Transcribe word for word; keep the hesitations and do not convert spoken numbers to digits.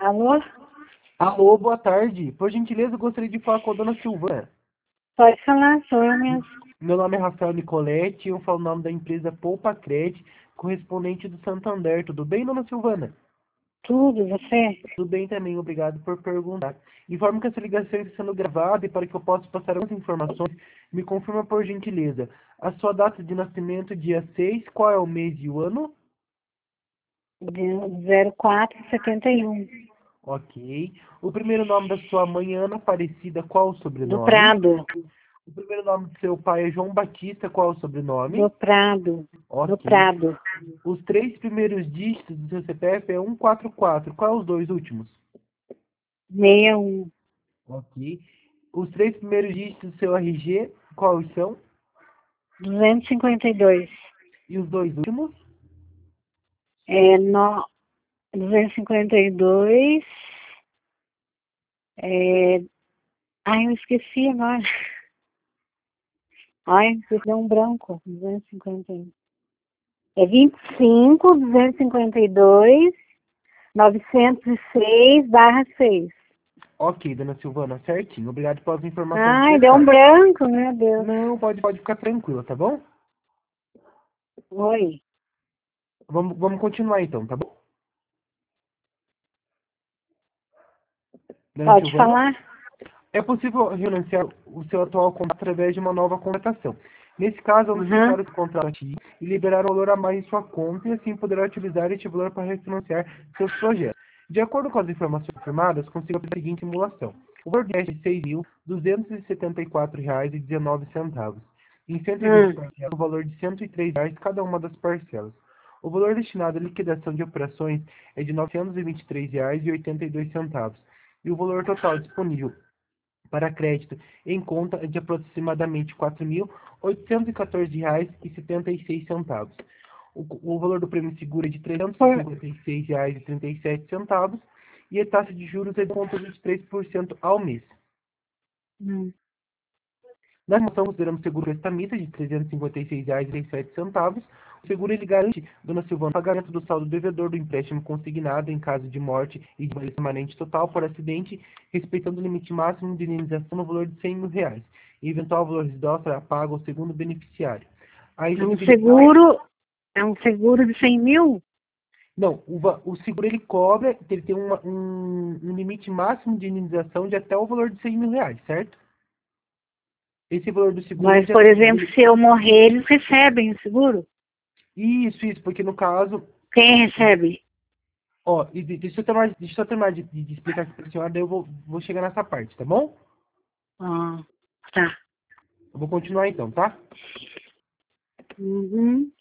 Alô? Alô, boa tarde. Por gentileza, eu gostaria de falar com a dona Silvana. Pode falar, sou eu mesmo. Meu nome é Rafael Nicoletti e eu falo o nome da empresa Poupa Cred, correspondente do Santander. Tudo bem, dona Silvana? Tudo, você? Tudo bem também, obrigado por perguntar. Informo que essa ligação está sendo gravada e para que eu possa passar algumas informações, me confirma por gentileza. A sua data de nascimento, dia seis, qual é o mês e o ano? De zero quatro setenta e um. Ok. O primeiro nome da sua mãe, Ana Aparecida, qual o Do sobrenome? Prado. O primeiro nome do seu pai é João Batista, qual o Do sobrenome? Prado. Do Ok. Prado. Os três primeiros dígitos do seu C P F é cento e quarenta e quatro. Qual os dois últimos? sessenta e um. Ok. Os três primeiros dígitos do seu R G, quais são? duzentos e cinquenta e dois. E os dois últimos? É no... duzentos e cinquenta e dois. É... Ai, eu esqueci agora. Ai, deu um branco. duzentos e cinquenta e um. É vinte e cinco, duzentos e cinquenta e dois, novecentos e seis barra seis. Ok, dona Silvana, certinho. Obrigado pelas informações Ai, deu um prestadas. branco, meu Deus. Não, pode, pode ficar tranquila, tá bom? Oi. Vamos, vamos continuar então, tá bom? Dona Pode Silvana? falar? É possível renunciar o seu atual contrato através de uma nova contratação. Nesse caso, vamos Uhum. fechar o contrato aqui e liberar um valor a mais em sua conta e assim poderá utilizar este valor para refinanciar seus projetos. De acordo com as informações confirmadas, consigo fazer a seguinte simulação. O valor é de seis mil duzentos e setenta e quatro reais e dezenove centavos. Em cento e vinte Hum. parcelas, o valor de cento e três reais cada uma das parcelas. O valor destinado à liquidação de operações é de novecentos e vinte e três reais e oitenta e dois centavos. E o valor total disponível para crédito em conta é de aproximadamente quatro mil oitocentos e quatorze reais e setenta e seis centavos. O, o valor do prêmio seguro é de trezentos e Por... cinquenta e seis reais e trinta e sete centavos e a taxa de juros é de zero vírgula vinte e três por cento ao mês. Hum. Na remoção, consideramos seguro prestamista de trezentos e cinquenta e seis reais e trinta e sete centavos. O seguro ele garante, dona Silvana, o pagamento do saldo devedor do empréstimo consignado em caso de morte e de valor permanente total por acidente, respeitando o limite máximo de indenização no valor de cem mil reais. E eventual valor residual será pago ao segundo beneficiário. A É um exigibilidade... seguro, é um seguro de cem mil? Não, o, va- o seguro ele cobra, ele tem uma- um, um limite máximo de indenização de até o valor de cem mil reais, certo? Esse valor do seguro ele Mas, já... por exemplo, ele- se eu morrer, eles recebem o seguro? Isso, isso, porque no caso, Quem recebe? ó, e de- deixa eu terminar, deixa eu terminar de, de- de explicar aqui pra senhora, daí eu vou, vou chegar nessa parte, tá bom? Ah, tá. Eu vou continuar então, tá? Uhum.